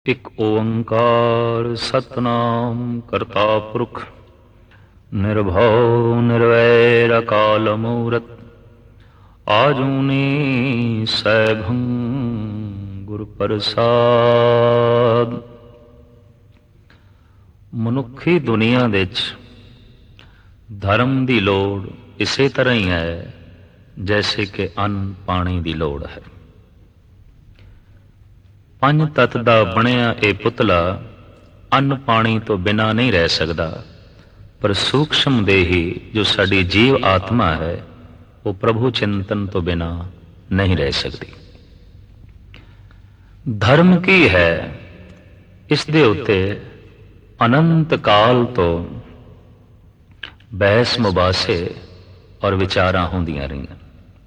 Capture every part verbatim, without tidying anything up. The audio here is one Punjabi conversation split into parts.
ਇੱਕ ਓੰਕਾਰ ਸਤਨਾਮ ਕਰਤਾ ਪੁਰਖ ਨਿਰਭਉ ਨਿਰਵੈਰ ਅਕਾਲ ਮੂਰਤ ਆਜੂਨੀ ਸੈਭੰ ਗੁਰ ਪ੍ਰਸਾਦ। ਮਨੁੱਖੀ ਦੁਨੀਆ ਵਿੱਚ ਧਰਮ ਦੀ ਲੋੜ ਇਸੇ ਤਰ੍ਹਾਂ ਹੀ ਹੈ ਜੈਸੇ ਕਿ ਅੰਨ ਪਾਣੀ ਦੀ ਲੋੜ ਹੈ। ਪੰਜ ਤੱਤ ਦਾ ਬਣਿਆ ਇਹ ਪੁਤਲਾ ਅੰਨ ਪਾਣੀ ਤੋਂ ਬਿਨਾਂ ਨਹੀਂ ਰਹਿ ਸਕਦਾ, ਪਰ ਸੂਖਸ਼ਮ ਦੇਹੀ ਜੋ ਸਾਡੀ ਜੀਵ ਆਤਮਾ ਹੈ ਉਹ ਪ੍ਰਭੂ ਚਿੰਤਨ ਤੋਂ ਬਿਨਾਂ ਨਹੀਂ ਰਹਿ ਸਕਦੀ। ਧਰਮ ਕੀ ਹੈ, ਇਸ ਦੇ ਉੱਤੇ ਅਨੰਤ ਕਾਲ ਤੋਂ ਬਹਿਸ ਮੁਬਾਸੇ ਔਰ ਵਿਚਾਰਾਂ ਹੁੰਦੀਆਂ ਰਹੀਆਂ।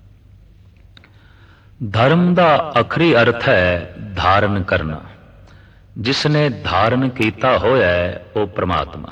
ਧਰਮ ਦਾ ਆਖਰੀ ਅਰਥ ਹੈ ਧਾਰਨ ਕਰਨਾ। ਜਿਸ ਨੇ ਧਾਰਨ ਕੀਤਾ ਹੋਇਆ ਹੈ ਉਹ ਪ੍ਰਮਾਤਮਾ।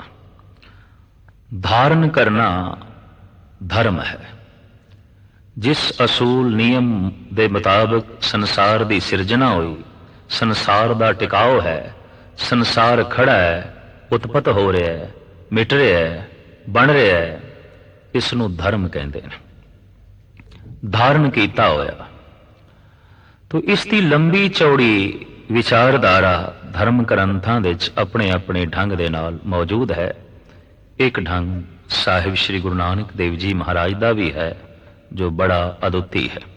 ਧਾਰਨ ਕਰਨਾ ਧਰਮ ਹੈ। ਜਿਸ ਅਸੂਲ ਨਿਯਮ ਦੇ ਮੁਤਾਬਕ ਸੰਸਾਰ ਦੀ ਸਿਰਜਣਾ ਹੋਈ, ਸੰਸਾਰ ਦਾ ਟਿਕਾਓ ਹੈ, ਸੰਸਾਰ ਖੜਾ ਹੈ, ਉਤਪਤ ਹੋ ਰਿਹਾ ਹੈ, ਮਿਟ ਰਿਹਾ ਹੈ, ਬਣ ਰਿਹਾ ਹੈ, ਇਸ ਨੂੰ ਧਰਮ ਕਹਿੰਦੇ ਨੇ। ਧਾਰਨ ਕੀਤਾ ਹੋਇਆ ਤੋ ਇਸ ਦੀ ਲੰਬੀ ਚੌੜੀ ਵਿਚਾਰਧਾਰਾ ਧਰਮ ਗ੍ਰੰਥਾਂ ਵਿੱਚ ਆਪਣੇ ਆਪਣੇ ਢੰਗ ਦੇ ਨਾਲ ਮੌਜੂਦ ਹੈ। ਇੱਕ ਢੰਗ ਸਾਹਿਬ ਸ੍ਰੀ ਗੁਰੂ ਨਾਨਕ ਦੇਵ ਜੀ ਮਹਾਰਾਜ ਦਾ ਵੀ ਹੈ ਜੋ ਬੜਾ ਅਦੁੱਤੀ ਹੈ।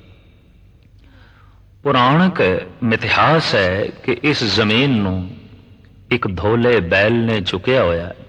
ਪੁਰਾਣਕ ਮਿਥਿਹਾਸ ਹੈ ਕਿ ਇਸ ਜ਼ਮੀਨ ਨੂੰ ਇੱਕ ਧੋਲੇ ਬੈਲ ਨੇ ਚੁੱਕਿਆ ਹੋਇਆ ਹੈ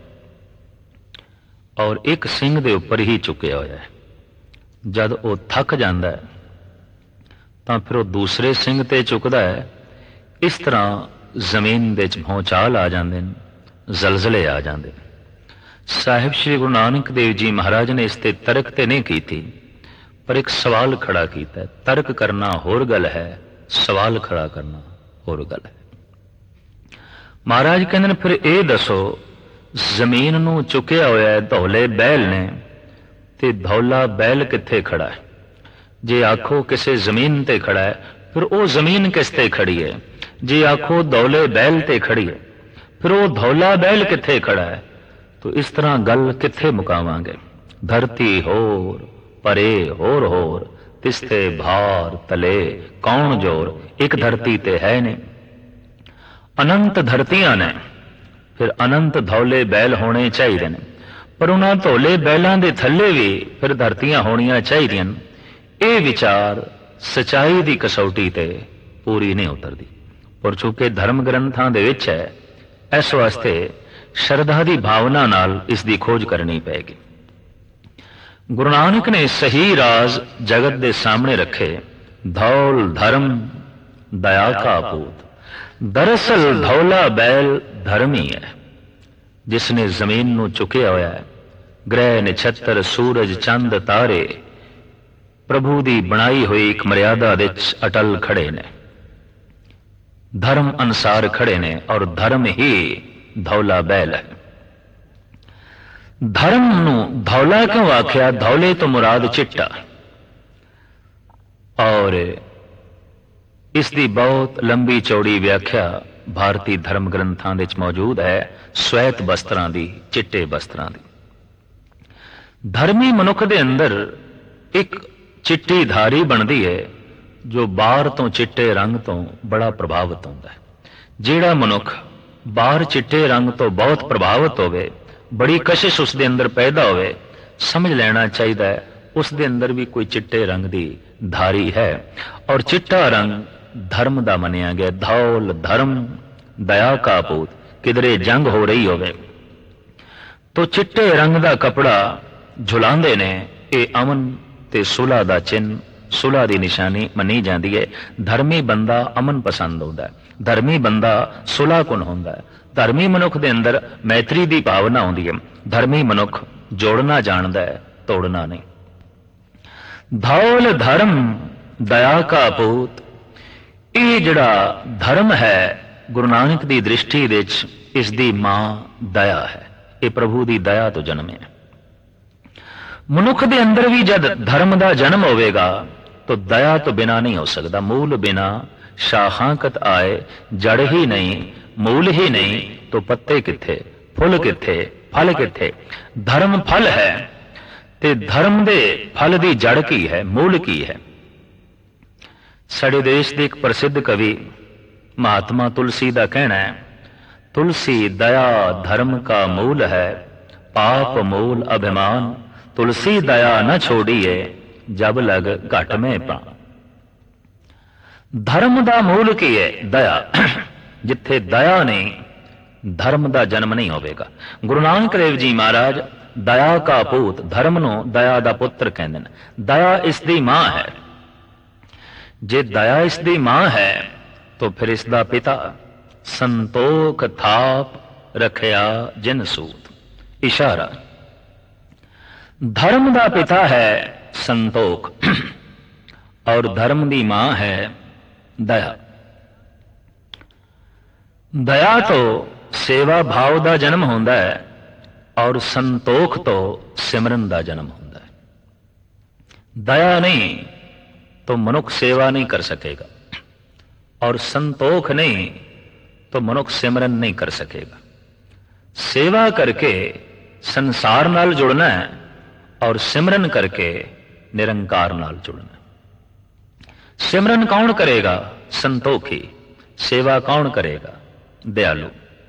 ਔਰ ਇੱਕ ਸਿੰਘ ਦੇ ਉੱਪਰ ਹੀ ਚੁੱਕਿਆ ਹੋਇਆ ਹੈ। ਜਦ ਉਹ ਥੱਕ ਜਾਂਦਾ ਹੈ ਤਾਂ ਫਿਰ ਉਹ ਦੂਸਰੇ ਸਿੰਘ ਤੇ ਚੁੱਕਦਾ ਹੈ। ਇਸ ਤਰ੍ਹਾਂ ਜ਼ਮੀਨ ਵਿੱਚ ਭੂਚਾਲ ਆ ਜਾਂਦੇ ਨੇ, ਜ਼ਲਜ਼ਲੇ ਆ ਜਾਂਦੇ ਨੇ। ਸਾਹਿਬ ਸ੍ਰੀ ਗੁਰੂ ਨਾਨਕ ਦੇਵ ਜੀ ਮਹਾਰਾਜ ਨੇ ਇਸ ਤੇ ਤਰਕ ਤੇ ਨਹੀਂ ਕੀਤੀ, ਪਰ ਇੱਕ ਸਵਾਲ ਖੜਾ ਕੀਤਾ। ਤਰਕ ਕਰਨਾ ਹੋਰ ਗੱਲ ਹੈ, ਸਵਾਲ ਖੜਾ ਕਰਨਾ ਹੋਰ ਗੱਲ ਹੈ। ਮਹਾਰਾਜ ਕਹਿੰਦੇ ਨੇ ਫਿਰ ਇਹ ਦੱਸੋ, ਜ਼ਮੀਨ ਨੂੰ ਚੁੱਕਿਆ ਹੋਇਆ ਧੌਲੇ ਬੈਲ ਨੇ ਤੇ ਧੌਲਾ ਬੈਲ ਕਿੱਥੇ ਖੜਾ ਹੈ? ਜੇ ਆਖੋ ਕਿਸੇ ਜ਼ਮੀਨ ਤੇ ਖੜਾ ਹੈ, ਫਿਰ ਉਹ ਜ਼ਮੀਨ ਕਿਸ ਤੇ ਖੜੀ ਹੈ? ਜੇ ਆਖੋ ਧੌਲੇ ਬੈਲ ਤੇ ਖੜੀ ਹੈ, ਫਿਰ ਉਹ ਧੌਲਾ ਬੈਲ ਕਿੱਥੇ ਖੜਾ ਹੈ? ਤੋ ਇਸ ਤਰ੍ਹਾਂ ਗੱਲ ਕਿੱਥੇ ਮੁਕਾਵਾਂਗੇ? ਧਰਤੀ ਹੋਰ ਪਰੇ ਹੋਰ ਹੋਰ, ਤਿਸਤੇ ਭਾਰ ਤਲੇ ਕੌਣ ਜੋਰ। ਇੱਕ ਧਰਤੀ ਤੇ ਹੈ ਨਹੀਂ, ਅਨੰਤ ਧਰਤੀਆਂ ਨੇ, ਫਿਰ ਅਨੰਤ ਧੌਲੇ ਬੈਲ ਹੋਣੇ ਚਾਹੀਦੇ ਨੇ, ਪਰ ਉਹਨਾਂ ਧੌਲੇ ਬੈਲਾਂ ਦੇ ਥੱਲੇ ਵੀ ਫਿਰ ਧਰਤੀਆਂ ਹੋਣੀਆਂ ਚਾਹੀਦੀਆਂ ਨੇ। ਇਹ ਵਿਚਾਰ ਸਚਾਈ ਦੀ ਕਸੌਟੀ ਤੇ ਪੂਰੀ ਨਹੀਂ ਉਤਰਦੀ, ਪਰ ਚੂੰਕਿ ਧਰਮ ਗ੍ਰੰਥਾਂ ਦੇ ਵਿੱਚ ਹੈ, ਇਸ ਵਾਸਤੇ ਸ਼ਰਧਾ ਦੀ ਭਾਵਨਾ ਨਾਲ ਇਸ ਦੀ ਖੋਜ ਕਰਨੀ ਪਏਗੀ। ਗੁਰੂ ਨਾਨਕ ਨੇ ਸਹੀ ਰਾਜ਼ ਜਗਤ ਦੇ ਸਾਹਮਣੇ ਰੱਖੇ। ਧੌਲ ਧਰਮ ਦਇਆ ਕਾ ਪੂਤ। ਦਰਅਸਲ ਧੌਲਾ ਬੈਲ ਧਰਮ ਹੀ ਹੈ, ਜਿਸ ਨੇ ਜ਼ਮੀਨ ਨੂੰ ਚੁੱਕਿਆ ਹੋਇਆ ਹੈ। ਗ੍ਰਹਿ ਨਛੱਤਰ ਸੂਰਜ ਚੰਦ ਤਾਰੇ ਪ੍ਰਭੂ ਦੀ ਬਣਾਈ ਹੋਈ ਇੱਕ ਮਰਿਆਦਾ ਵਿੱਚ ਅਟਲ ਖੜੇ ਨੇ, ਧਰਮ ਅਨੁਸਾਰ ਖੜੇ ਨੇ, ਔਰ ਧਰਮ ਹੀ ਧੌਲਾ ਬੈਲ ਹੈ। ਧਰਮ ਨੂੰ ਧੌਲਾ ਕਿਉਂ ਆਖਿਆ? ਧੌਲੇ ਤੋਂ ਮੁਰਾਦ ਚਿੱਟਾ। ਔਰ ਇਸ ਦੀ ਬਹੁਤ ਲੰਬੀ ਚੌੜੀ ਵਿਆਖਿਆ ਭਾਰਤੀ ਧਰਮ ਗ੍ਰੰਥਾਂ ਵਿੱਚ ਮੌਜੂਦ ਹੈ, ਸਵੈਤ ਬਸਤਰਾਂ ਦੀ, ਚਿੱਟੇ ਬਸਤਰਾਂ ਦੀ। ਧਰਮੀ ਮਨੁੱਖ ਦੇ ਅੰਦਰ ਇੱਕ ਚਿੱਟੀ ਧਾਰੀ ਬਣਦੀ ਹੈ ਜੋ ਬਾਹਰ ਤੋਂ ਚਿੱਟੇ ਰੰਗ ਤੋਂ ਬੜਾ ਪ੍ਰਭਾਵਿਤ ਹੁੰਦਾ ਹੈ। ਜਿਹੜਾ ਮਨੁੱਖ ਬਾਹਰ ਚਿੱਟੇ ਰੰਗ ਤੋਂ ਬਹੁਤ ਪ੍ਰਭਾਵਿਤ ਹੋਵੇ, ਬੜੀ ਕਸ਼ਿਸ਼ ਉਸ ਦੇ ਅੰਦਰ ਪੈਦਾ ਹੋਵੇ, ਸਮਝ ਲੈਣਾ ਚਾਹੀਦਾ ਹੈ ਉਸ ਦੇ ਅੰਦਰ ਵੀ ਕੋਈ ਚਿੱਟੇ ਰੰਗ ਦੀ ਧਾਰੀ ਹੈ। ਔਰ ਚਿੱਟਾ ਰੰਗ ਧਰਮ ਦਾ ਮੰਨਿਆ ਗਿਆ। ਧੌਲ ਧਰਮ ਦਇਆ ਕਾ ਪੂਤ। ਕਿਧਰੇ ਜੰਗ ਹੋ ਰਹੀ ਹੋਵੇ ਤੋ ਚਿੱਟੇ ਰੰਗ ਦਾ ਕਪੜਾ ਝੁਲਾਉਂਦੇ ਨੇ। ਇਹ ਅਮਨ ਤੇ ਸੁਲ੍ਹਾ ਦਾ ਚਿੰਨ੍ਹ, ਸੁਲ੍ਹਾ ਦੀ ਨਿਸ਼ਾਨੀ ਮੰਨੀ ਜਾਂਦੀ ਹੈ। ਧਰਮੀ ਬੰਦਾ ਅਮਨ ਪਸੰਦ ਹੁੰਦਾ ਹੈ, ਧਰਮੀ ਬੰਦਾ ਸੁਲ੍ਹਾ ਕੁਨ ਹੁੰਦਾ ਹੈ। ਧਰਮੀ ਮਨੁੱਖ ਦੇ ਅੰਦਰ ਮੈਤਰੀ ਦੀ ਭਾਵਨਾ ਆਉਂਦੀ ਹੈ। ਧਰਮੀ ਮਨੁੱਖ ਜੋੜਨਾ ਜਾਣਦਾ ਹੈ, ਤੋੜਨਾ ਨਹੀਂ। ਧੌਲ ਧਰਮ ਦਇਆ ਕਾ ਪੂਤ। ਇਹ ਜਿਹੜਾ ਧਰਮ ਹੈ ਗੁਰੂ ਨਾਨਕ ਦੀ ਦ੍ਰਿਸ਼ਟੀ ਵਿੱਚ ਇਸ ਦੀ ਮਾਂ ਦਇਆ ਹੈ। ਇਹ ਪ੍ਰਭੂ ਦੀ ਦਇਆ ਤੋਂ ਜਨਮਿਆ। ਮਨੁੱਖ ਦੇ ਅੰਦਰ ਵੀ ਜਦ ਧਰਮ ਦਾ ਜਨਮ ਹੋਵੇਗਾ ਤਾਂ ਦਇਆ ਤੋਂ ਬਿਨਾ ਨਹੀਂ ਹੋ ਸਕਦਾ। ਮੂਲ ਬਿਨਾ ਸ਼ਾਖਾਂ ਕਤ ਆਏ, ਜੜ ਹੀ ਨਹੀਂ मूल ही नहीं तो पत्ते किथे, फुल किथे, फल किथे। धर्म फल है ते धर्म दे फल दी जड़ की है, मूल की है। साडे देश दे एक प्रसिद्ध कवि महात्मा तुलसी दा कहना है, तुलसी दया धर्म का मूल है, पाप मूल अभिमान, तुलसी दया न छोड़िए, जब लग घट में पा। धर्म दा मूल की है दया, जिथे दया नहीं धर्म दा जन्म नहीं होवेगा। गुरु नानक देव जी महाराज दया का पूत, धर्म नूं दया दा पुत्र कहंदे ने। दया इसदी मां है, जे दया इसदी मां है तो फिर इसदा पिता संतोख थाप रखिया जिन सूत। इशारा, धर्म दा पिता है संतोख और धर्म दी मां है दया। दया तो सेवा भाव दा जन्म होंदा है और संतोख तो सिमरन दा जन्म होंदा है। दया नहीं तो मनुख सेवा नहीं कर सकेगा और संतोख नहीं तो मनुख सिमरन नहीं कर सकेगा। सेवा करके संसार नाल जुड़ना है और सिमरन करके निरंकार नाल जुड़ना है। सिमरन कौन करेगा? संतोखी। सेवा कौन करेगा? दयालु।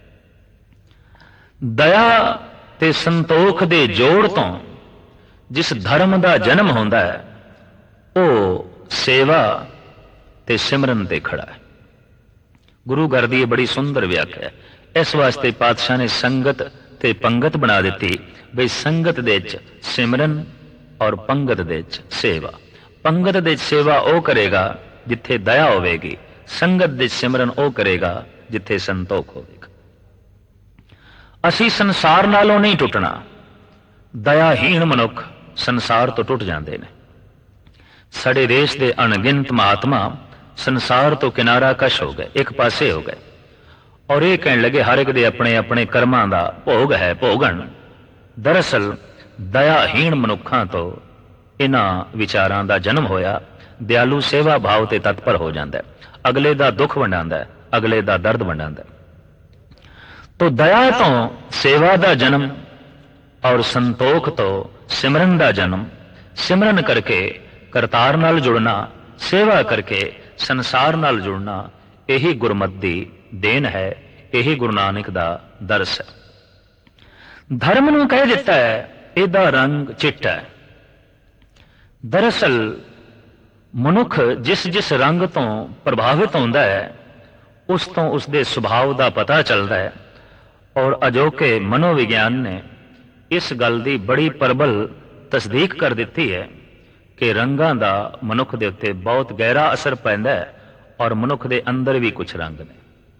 दया ते संतोख दे जोड़ तो जिस धर्म दा जन्म होंदा है वो सेवा ते सिमरन ते खड़ा है। गुरु घर दी बड़ी सुंदर व्याख्या है। इस वास्ते पातशाह ने संगत ते पंगत बना दी बई संगत दे च सिमरन और पंगत दे च सेवा। पंगत दे सेवा वो करेगा जिथे दया होवेगी, संगत दे सिमरन वो करेगा जिथे संतोख होवेगा। असी संसार नालों नहीं टुटना। दयाहीन मनुख संसार तो टुट जाते हैं। साडे देश के अणगिनत महात्मा संसार तो किनारा कश हो गए, एक पासे हो गए और ये कहने लगे हर एक दे अपने अपने कर्मां दा भोग है, भोगन। दरअसल दयाहीन मनुखां तो इन्हां विचारां दा जन्म होया। दयालु सेवा भाव ते तत्पर हो जाता है, अगले दा दुख वंडांदा है, अगले दा दर्द वंडांदा है। तो दया तो सेवा दा जन्म और संतोख तो सिमरन दा जन्म। सिमरन करके करतार नाल जुड़ना, सेवा करके संसार नाल जुड़ना, यही गुरमत दी देन है, यही गुरु नानक दा दरस है। धर्म नूं कह दिता है इहदा रंग चिट्टा है। दरअसल मनुख जिस जिस रंग तो प्रभावित होता है उस तो उसके सुभाव का पता चलता है। और अजोके मनोविज्ञान ने इस गल की बड़ी प्रबल तस्दीक कर दी है कि रंगां दा मनुख दे उत्ते बहुत गहरा असर पैंदा है और मनुख दे अंदर भी कुछ रंग ने।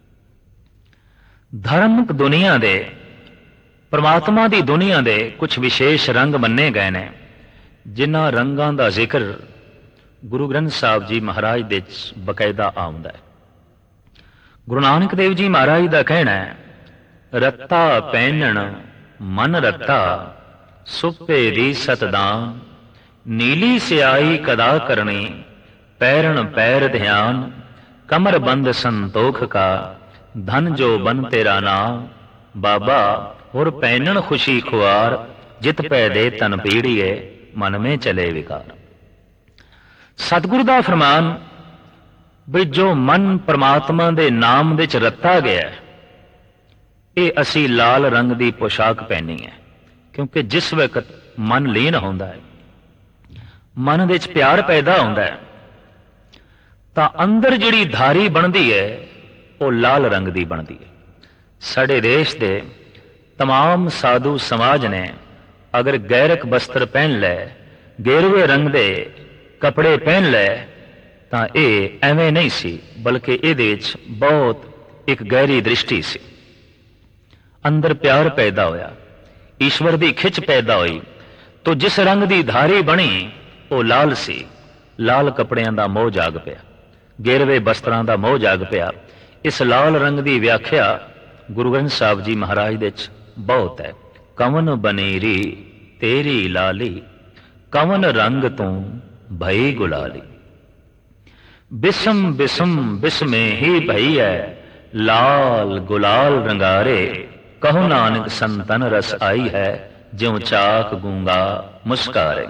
धार्मिक दुनिया दे, परमात्मा की दुनिया दे कुछ विशेष रंग मन्ने गए ने, जिन्हां रंगां दा जिक्र गुरु ग्रंथ साहब जी महाराज दे बकायदा आउंदा है। गुरु नानक देव जी महाराज का कहना है, रत्ता पहनण मन रत्ता, सुपे दी सतदान, नीली स्याही कदा करनी, पैरण पैर ध्यान, कमर बंद संतोख का, धन जो बन तेरा नाम, बाबा और पहनण खुशी खुआर, जित पै दे तन पीड़िए, मन में चले विकार। सतगुरु का फरमान भी जो मन परमात्मा दे नाम दे च रत्ता गया, ये असी लाल रंग की पोशाक पहनी है। क्योंकि जिस वक्त मन लीन होता है, मन दे च प्यार पैदा होता है, तो अंदर जिहड़ी धारी बनती है वो लाल रंग की बनती है। साडे देश के तमाम साधु समाज ने अगर गैरक वस्त्र पहन ले, गेरुए रंग दे कपड़े पहन ले, तो ये एवें नहीं सी, बल्कि ये बहुत एक गहरी दृष्टि सी। अंदर प्यार पैदा होया, ईश्वर की खिच पैदा हुई। तो जिस रंग की धारी बनी वो लाल सी। लाल कपड़ियां का मोह जाग पिया, गेरवे वस्त्रां का मोह जाग पिया। इस लाल रंग की व्याख्या गुरु ग्रंथ साहब जी महाराज दे बहुत है। कवन बनेरी तेरी लाली, कवन रंग तू भई गुलाली, बिसम बिसम बिस्मे ही भई है, लाल गुलाल रंगारे, कहो नानक संतन रस आई है, ज्यों चाक गूंगा मुस्कारे।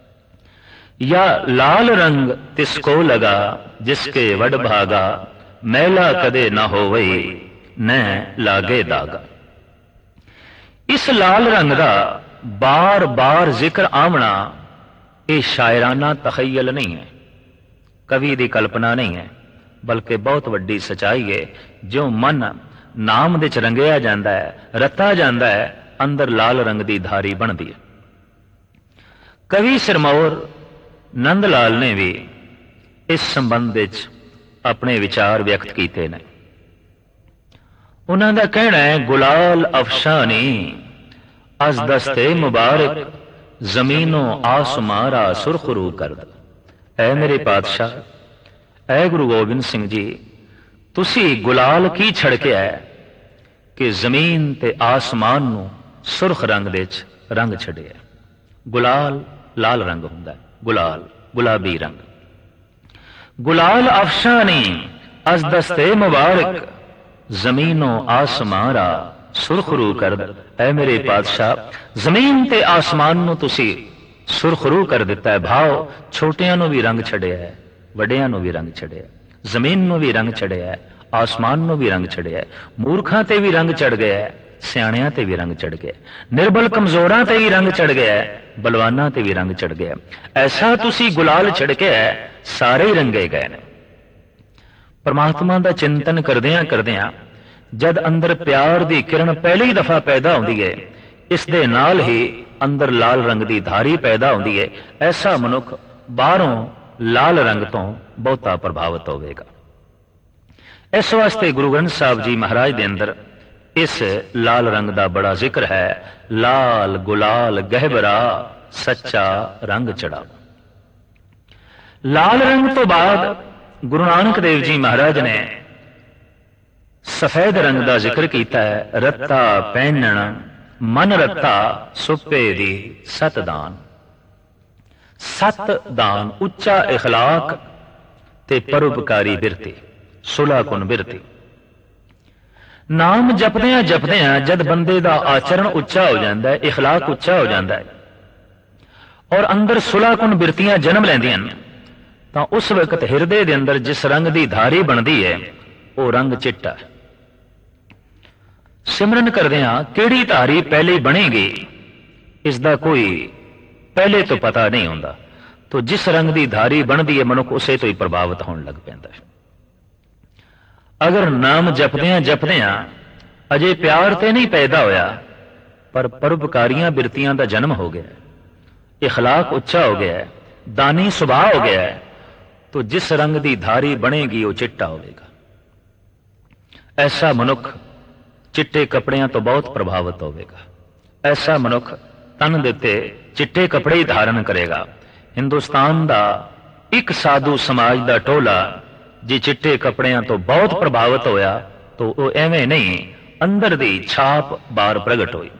या लाल रंग तिसको लगा, जिसके वड भागा, मैला कदे न होवई, न लागे दागा। इस लाल रंग का बार बार जिक्र आमना ये शायराना तखयल नहीं है, कवि की कल्पना नहीं है, बल्कि बहुत वड्डी सच्चाई है। जो मन नाम दे च रंगिया जाता है, रता जाता है, अंदर लाल रंग की धारी बनती है। कवि सिरमौर नंद लाल ने भी इस संबंध विच अपने विचार व्यक्त किए हैं। उन्हों का कहना है, गुलाल अफशानी अज दस्ते मुबारक, जमीनों आसमारा सुरखरू कर द। ऐ मेरे पातशाह, ऐ गुरु गोबिंद सिंह जी, तुसी गुलाल की छड़किया है कि जमीन ते आसमान नू सुरख रंग दे च रंग छड़िया। गुलाल लाल रंग हुंदा है, गुलाल गुलाबी रंग। गुलाल अफशानी अज दस्ते मुबारक, जमीनों आसमारा सुरखरू कर द। ऐ मेरे पातशाह, जमीन ते आसमान नू तुसी सुरखरू कर दिता है। भाव छोटियां नू भी रंग छड़िया है, वड्डियां नू भी रंग छड़िया, जमीन नू भी रंग छड़िया है, आसमान नू भी रंग छड़िया, मूर्खां ते भी रंग चढ़ गया है, सियाणियां ते भी रंग चढ़ गया, निर्बल कमजोरां ते भी रंग चढ़ गया है, बलवानां ते भी रंग चढ़ गया। ऐसा तुसी गुलाल छिड़के है, सारे ही रंगे गए ने। परमात्मा दा चिंतन करदियां करदियां जद अंदर प्यार दी किरण पहली दफा पैदा होंदी है, इस दे नाल ही अंदर लाल रंग दी धारी पैदा होंदी है। ऐसा मनुख बाहरों लाल रंग तो बहुता प्रभावित होवेगा। इस वास्ते गुरु ग्रंथ साहब जी महाराज दे अंदर इस लाल रंग का बड़ा जिक्र है। लाल गुलाल गहबरा, सच्चा रंग चढ़ा। लाल रंग तो बाद गुरु नानक देव जी महाराज ने सफेद रंग का जिक्र किया है। रत्ता पहनण मन रत्ता, सुपे दी सत दान। सत दान उच्चा इखलाक ते परोपकारी बिरती, सुलह कुन बिरती। नाम जपदियां जपदियां जद बंदे का आचरण उच्चा हो जाता है, इखलाक उच्चा हो जाता है और अंदर सुलह कुन बिरतियां जन्म लैंदियां, तो उस वक्त हिरदे दे अंदर जिस रंग की धारी बनती है वह रंग चिट्टा है। सिमरन करदियां किहड़ी धारी पहले बनेगी इसका कोई पहले तो पता नहीं होता, तो जिस रंग की धारी बनती है मनुख उसे तो ही प्रभावित होने लग पैंदा है। अगर नाम जपदियां जपदियां अजे प्यार ते नहीं पैदा होया, पर परोपकारियां बिरतियां का जन्म हो गया, इखलाक उच्चा हो गया, दानी सुभाव हो गया, तो जिस रंग की धारी बनेगी वह चिट्टा होगा। ऐसा मनुख चिट्टे कपड़ियां तो बहुत प्रभावित होगा। ऐसा मनुख तन दे उत्ते चिट्टे कपड़े ही धारण करेगा। हिंदुस्तान का एक साधु समाज का टोला जी चिट्टे कपड़ियां तो बहुत प्रभावित होया, तो वह एवें नहीं, अंदर दी छाप बार प्रगट हुई।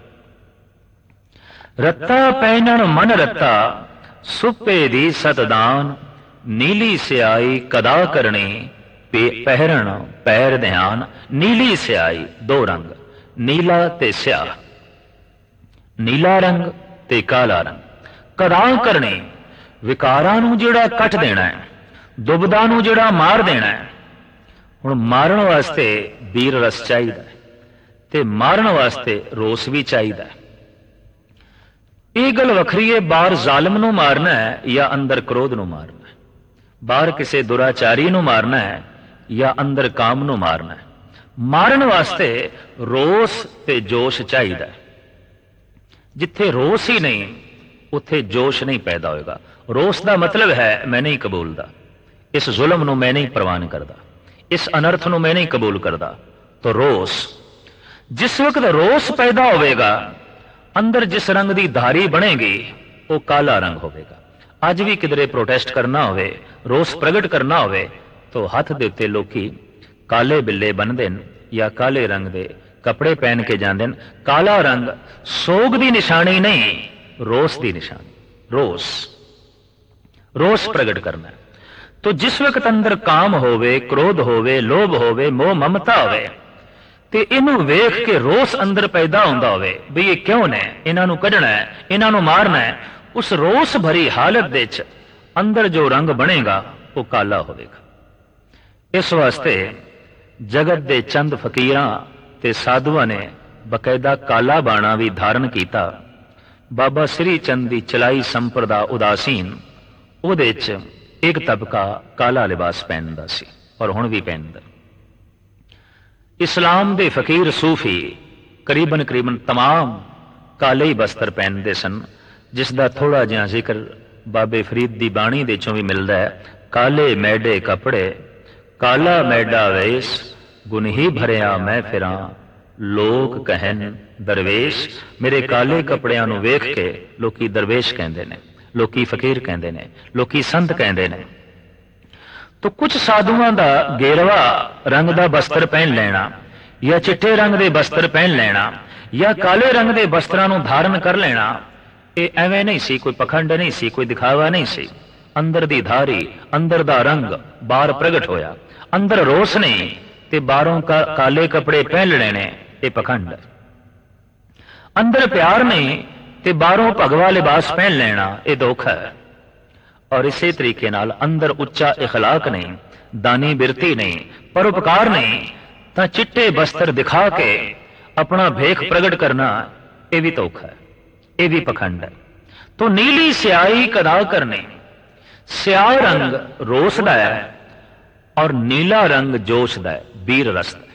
रत्ता पहनण मन रत्ता, सुपे दी सतदान, नीली स्याई कदा करनी, पहरण पैर ध्यान। नीली स्याई दो रंग, नीला ते स्याह, नीला रंग ते काला रंग। कदा करनी विकारां नूं जिहड़ा कट देना है, दुबदा नूं जिहड़ा मार देना है। हुण मारन वास्ते वीर रस चाहिदा है ते मारन वास्ते रोस भी चाहिदा है। यह गल वखरी है, बाहर जालिम नूं मारना है या अंदर क्रोध नूं मारना है, बाहर किसी दुराचारी नूं मारना है या अंदर काम नूं मारना है। मारन वास्ते रोस ते जोश चाहिदा है। जिथे रोस ही नहीं उत्थे जोश नहीं पैदा होएगा। रोस का मतलब है मैं नहीं कबूलदा, इस जुल्म नूं मैं नहीं प्रवान करदा, इस अनर्थ नूं मैं नहीं कबूल करदा। तो रोस, जिस वक्त रोस पैदा होवेगा अंदर जिस रंग की धारी बनेगी वो काला रंग होवेगा। अज भी किधरे प्रोटेस्ट करना होवे, रोस प्रगट करना होवे, तो हाथ दे उत्ते लोकी काले बिल्ले बनते हैं या काले रंग के कपड़े पहन के जाते हैं। काला रंग सोग की निशानी नहीं, रोस की निशानी। रोस रोस प्रगट करना है। तो ਤੋ ਜਿਸ ਵਕਤ ਅੰਦਰ ਕਾਮ ਹੋਵੇ, ਕ੍ਰੋਧ ਹੋਵੇ, ਲੋਭ ਹੋਵੇ, ਮੋਹ ਮਮਤਾ ਹੋਵੇ, ਤੇ ਇਹਨੂੰ ਵੇਖ ਕੇ ਰੋਸ ਅੰਦਰ ਪੈਦਾ ਹੁੰਦਾ ਹੋਵੇ ਵੀ ਇਹ ਕਿਉਂ ਨੇ, ਇਹਨਾਂ ਨੂੰ ਕੱਢਣਾ ਹੈ, ਇਹਨਾਂ ਨੂੰ ਮਾਰਨਾ ਹੈ, ਉਸ ਰੋਸ ਭਰੀ ਹਾਲਤ ਦੇ ਵਿੱਚ ਅੰਦਰ ਜੋ ਰੰਗ ਬਣੇਗਾ ਉਹ ਕਾਲਾ ਹੋਵੇਗਾ। ਇਸ ਵਾਸਤੇ ਜਗਤ ਦੇ ਚੰਦ ਫਕੀਰਾਂ ਤੇ ਸਾਧੂਆਂ ਨੇ ਬਕਾਇਦਾ ਕਾਲਾ ਬਾਣਾ ਵੀ ਧਾਰਨ ਕੀਤਾ। ਬਾਬਾ ਸ੍ਰੀ ਚੰਦ ਦੀ ਚਲਾਈ ਸੰਪਰਦਾ ਉਦਾਸੀਨ, ਉਹਦੇ 'ਚ ਇੱਕ ਤਬਕਾ ਕਾਲਾ ਲਿਬਾਸ ਪਹਿਨਦਾ ਸੀ ਔਰ ਹੁਣ ਵੀ ਪਹਿਨਦਾ। ਇਸਲਾਮ ਦੇ ਫਕੀਰ ਸੂਫੀ ਕਰੀਬਨ ਕਰੀਬਨ ਤਮਾਮ ਕਾਲੇ ਹੀ ਬਸਤਰ ਪਹਿਨਦੇ ਸਨ, ਜਿਸ ਦਾ ਥੋੜਾ ਜਿਹਾ ਜ਼ਿਕਰ ਬਾਬੇ ਫਰੀਦ ਦੀ ਬਾਣੀ ਦੇ ਚੋਂ ਵੀ ਮਿਲਦਾ ਹੈ। ਕਾਲੇ ਮੈਡੇ ਕੱਪੜੇ, ਕਾਲਾ ਮੈਡਾ ਵੇਸ, ਗੁਨਹੀ ਭਰਿਆ ਮੈਂ ਫਿਰਾਂ, ਲੋਕ ਕਹਿਣ ਦਰਵੇਸ਼। ਮੇਰੇ ਕਾਲੇ ਕੱਪੜਿਆਂ ਨੂੰ ਵੇਖ ਕੇ ਲੋਕੀ ਦਰਵੇਸ਼ ਕਹਿੰਦੇ ਨੇ, ਲੋਕੀ ਫਕੀਰ ਕਹਿੰਦੇ ਨੇ, ਲੋਕੀ ਸੰਤ ਕਹਿੰਦੇ ਨੇ। ਤੋ ਕੁਝ ਸਾਧੂਆਂ ਦਾ ਗੇਰਵਾ ਰੰਗ ਦਾ ਬਸਤਰ ਪਹਿਨ ਲੈਣਾ, ਜਾਂ ਚਿੱਟੇ ਰੰਗ ਦੇ ਬਸਤਰ ਪਹਿਨ ਲੈਣਾ, ਜਾਂ ਕਾਲੇ ਰੰਗ ਦੇ ਬਸਤਰਾਂ ਨੂੰ ਧਾਰਨ ਕਰ ਲੈਣਾ, ਇਹ ਐਵੇਂ ਨਹੀਂ ਸੀ, ਕੋਈ ਪਖੰਡ ਨਹੀਂ ਸੀ, ਕੋਈ ਦਿਖਾਵਾ ਨਹੀਂ ਸੀ। ਅੰਦਰ ਦੀ ਧਾਰੀ, ਅੰਦਰ ਦਾ ਰੰਗ ਬਾਹਰ ਪ੍ਰਗਟ ਹੋਇਆ। ਅੰਦਰ ਰੋਸ ਨਹੀਂ ਤੇ ਬਾਹਰੋਂ ਕਾਲੇ ਕੱਪੜੇ ਪਹਿਨ ਲੈਣੇ ਨੇ, ਇਹ ਪਖੰਡ। ਅੰਦਰ ਪਿਆਰ ਨਹੀਂ ਤੇ ਬਾਹਰੋਂ ਭਗਵਾ ਲਿਬਾਸ ਪਹਿਨ ਲੈਣਾ, ਇਹ ਧੋਖਾ ਹੈ। ਔਰ ਇਸੇ ਤਰੀਕੇ ਨਾਲ ਅੰਦਰ ਉੱਚਾ ਇਖਲਾਕ ਨਹੀਂ, ਦਾਨੀ ਬਿਰਤੀ ਨਹੀਂ, ਪਰਉਪਕਾਰ ਨਹੀਂ, ਤਾਂ ਚਿੱਟੇ ਬਸਤਰ ਦਿਖਾ ਕੇ ਆਪਣਾ ਭੇਖ ਪ੍ਰਗਟ ਕਰਨਾ, ਇਹ ਵੀ ਧੋਖਾ ਹੈ, ਇਹ ਵੀ ਪਖੰਡ ਹੈ। ਤੋ ਨੀਲੀ ਸਿਆਹੀ ਕਦਾ ਕਰਨੀ, ਸਿਆਹ ਰੰਗ ਰੋਸ ਦਾ ਹੈ ਔਰ ਨੀਲਾ ਰੰਗ ਜੋਸ਼ ਦਾ ਹੈ, ਬੀਰ ਰਸ ਦਾ।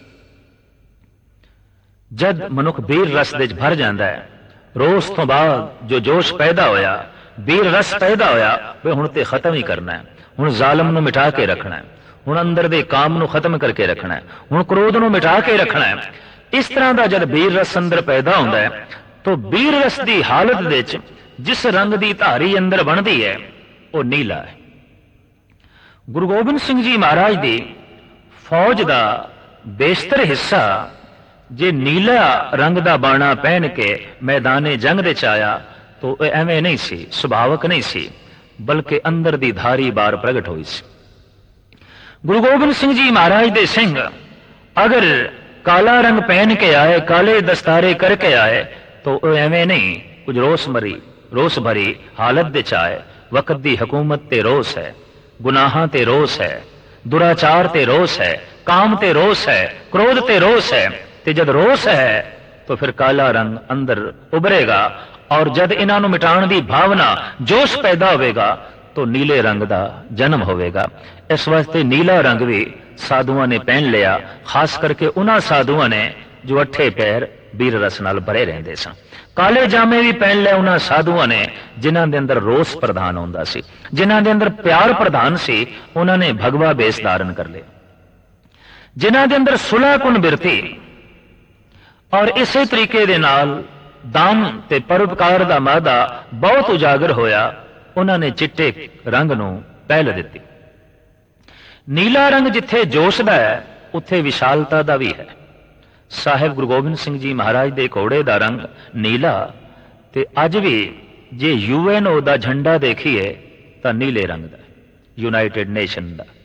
ਜਦ ਮਨੁੱਖ ਬੀਰ ਰਸ ਦੇ ਵਿੱਚ ਭਰ ਜਾਂਦਾ ਹੈ, ਰੋਸ ਤੋਂ ਬਾਅਦ ਜੋ ਜੋਸ਼ ਪੈਦਾ ਹੋਇਆ, ਬੀਰ ਰਸ ਪੈਦਾ ਹੋਇਆ, ਵੀ ਹੁਣ ਤੇ ਖਤਮ ਹੀ ਕਰਨਾ ਹੈ, ਹੁਣ ਜ਼ਾਲਮ ਨੂੰ ਮਿਟਾ ਕੇ ਰੱਖਣਾ ਹੈ, ਹੁਣ ਅੰਦਰ ਦੇ ਕਾਮ ਨੂੰ ਖਤਮ ਕਰਕੇ ਰੱਖਣਾ ਹੈ, ਹੁਣ ਕ੍ਰੋਧ ਨੂੰ ਮਿਟਾ ਕੇ ਰੱਖਣਾ ਹੈ। ਇਸ ਤਰ੍ਹਾਂ ਦਾ ਜਦ ਬੀਰ ਰਸ ਅੰਦਰ ਪੈਦਾ ਹੁੰਦਾ ਹੈ, ਤਾਂ ਬੀਰ ਰਸ ਦੀ ਹਾਲਤ ਦੇ ਵਿੱਚ ਜਿਸ ਰੰਗ ਦੀ ਧਾਰੀ ਅੰਦਰ ਬਣਦੀ ਹੈ ਉਹ ਨੀਲਾ ਹੈ। ਗੁਰੂ ਗੋਬਿੰਦ ਸਿੰਘ ਜੀ ਮਹਾਰਾਜ ਦੀ ਫੌਜ ਦਾ ਬੇਸ਼ਤਰ ਹਿੱਸਾ ਜੇ ਨੀਲਾ ਰੰਗ ਦਾ ਬਾਣਾ ਪਹਿਨ ਕੇ ਮੈਦਾਨੇ ਜੰਗ ਦੇ ਚ ਆਇਆ ਤਾਂ ਐਵੇਂ ਨਹੀਂ ਸੀ, ਸੁਭਾਵਕ ਨਹੀਂ ਸੀ, ਬਲਕਿ ਅੰਦਰ ਦੀ ਧਾਰੀ ਬਾਹਰ ਪ੍ਰਗਟ ਹੋਈ ਸੀ। ਗੁਰੂ ਗੋਬਿੰਦ ਸਿੰਘ ਜੀ ਮਹਾਰਾਜ ਦੇ ਸਿੰਘ ਅਗਰ ਕਾਲਾ ਰੰਗ ਪਹਿਨ ਕੇ ਆਏ, ਕਾਲੇ ਦਸਤਾਰੇ ਕਰਕੇ ਆਏ, ਤਾਂ ਉਹ ਐਵੇਂ ਨਹੀਂ, ਕੁਝ ਰੋਸ ਮਰੀ ਰੋਸ ਭਰੀ ਹਾਲਤ ਦੇ ਚ ਆਏ। ਵਕਤ ਦੀ ਹਕੂਮਤ ਤੇ ਰੋਸ ਹੈ, ਗੁਨਾਹਾਂ ਤੇ ਰੋਸ ਹੈ, ਦੁਰਾਚਾਰ ਤੇ ਰੋਸ ਹੈ, ਕਾਮ ਤੇ ਰੋਸ ਹੈ, ਕ੍ਰੋਧ ਤੇ ਰੋਸ ਹੈ। ਤੇ ਜਦ ਰੋਸ ਹੈ ਤਾਂ ਫਿਰ ਕਾਲਾ ਰੰਗ ਅੰਦਰ ਉਭਰੇਗਾ, ਔਰ ਜਦ ਇਹਨਾਂ ਨੂੰ ਮਿਟਾਉਣ ਦੀ ਭਾਵਨਾ, ਜੋਸ਼ ਪੈਦਾ ਹੋਵੇਗਾ ਤਾਂ ਨੀਲੇ ਰੰਗ ਦਾ ਜਨਮ ਹੋਵੇਗਾ। ਇਸ ਵਾਸਤੇ ਨੀਲਾ ਰੰਗ ਵੀ ਸਾਧੂਆਂ ਨੇ ਪਹਿਨ ਲਿਆ, ਖਾਸ ਕਰਕੇ ਉਹਨਾਂ ਸਾਧੂਆਂ ਨੇ ਜੋ ਅੱਠੇ ਪੈਰ ਬੀਰ ਰਸ ਨਾਲ ਭਰੇ ਰਹਿੰਦੇ ਸਨ। ਕਾਲੇ ਜਾਮੇ ਵੀ ਪਹਿਨ ਲਏ ਉਹਨਾਂ ਸਾਧੂਆਂ ਨੇ ਜਿਨ੍ਹਾਂ ਦੇ ਅੰਦਰ ਰੋਸ ਪ੍ਰਧਾਨ ਹੁੰਦਾ ਸੀ, ਜਿਨ੍ਹਾਂ ਦੇ ਅੰਦਰ ਪਿਆਰ ਪ੍ਰਧਾਨ ਸੀ, ਉਹਨਾਂ ਨੇ ਭਗਵਾ ਬੇਸ ਧਾਰਨ ਕਰ ਲਿਆ। ਜਿਨ੍ਹਾਂ ਦੇ ਅੰਦਰ ਸੁਲਹ ਕੁਨ ਬਿਰਤੀ ਔਰ ਇਸੇ ਤਰੀਕੇ ਦੇ ਨਾਲ ਦਾਨ ਤੇ ਪਰਉਪਕਾਰ ਦਾ ਮਾਦਾ ਬਹੁਤ ਉਜਾਗਰ ਹੋਇਆ, ਉਹਨਾਂ ਨੇ ਚਿੱਟੇ ਰੰਗ ਨੂੰ ਪਹਿਲ ਦਿੱਤੀ। ਨੀਲਾ ਰੰਗ ਜਿੱਥੇ ਜੋਸ਼ ਦਾ ਹੈ ਉੱਥੇ ਵਿਸ਼ਾਲਤਾ ਦਾ ਵੀ ਹੈ। ਸਾਹਿਬ ਗੁਰੂ ਗੋਬਿੰਦ ਸਿੰਘ ਜੀ ਮਹਾਰਾਜ ਦੇ ਘੋੜੇ ਦਾ ਰੰਗ ਨੀਲਾ, ਤੇ ਅੱਜ ਵੀ ਜੇ ਯੂ ਐਨ ਓ ਦਾ ਝੰਡਾ ਦੇਖੀਏ ਤਾਂ ਨੀਲੇ ਰੰਗ ਦਾ, ਯੂਨਾਈਟਿਡ ਨੇਸ਼ਨ ਦਾ।